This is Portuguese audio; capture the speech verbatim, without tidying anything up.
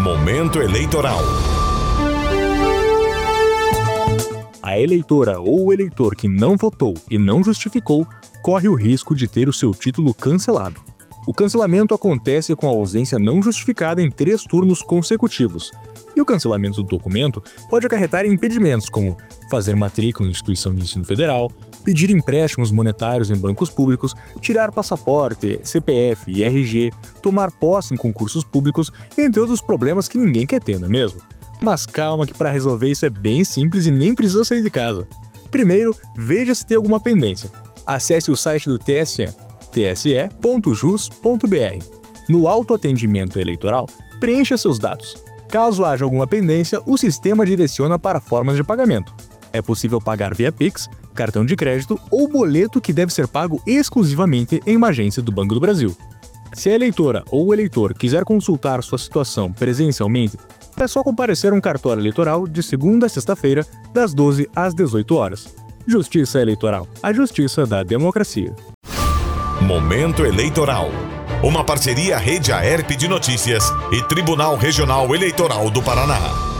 Momento eleitoral. A eleitora ou o eleitor que não votou e não justificou corre o risco de ter o seu título cancelado. O cancelamento acontece com a ausência não justificada em três turnos consecutivos. E o cancelamento do documento pode acarretar impedimentos como fazer matrícula em instituição de ensino federal, pedir empréstimos monetários em bancos públicos, tirar passaporte, C P F e R G, tomar posse em concursos públicos, entre outros problemas que ninguém quer ter, não é mesmo? Mas calma que para resolver isso é bem simples e nem precisa sair de casa. Primeiro, veja se tem alguma pendência. Acesse o site do T S E, t s e ponto jus ponto b r. No autoatendimento eleitoral, preencha seus dados. Caso haja alguma pendência, o sistema direciona para formas de pagamento. É possível pagar via Pix, cartão de crédito ou boleto que deve ser pago exclusivamente em uma agência do Banco do Brasil. Se a eleitora ou o eleitor quiser consultar sua situação presencialmente, é só comparecer a um cartório eleitoral de segunda a sexta-feira, das doze às dezoito horas. Justiça Eleitoral, a justiça da democracia. Momento eleitoral. Uma parceria Rede A E R P de Notícias e Tribunal Regional Eleitoral do Paraná.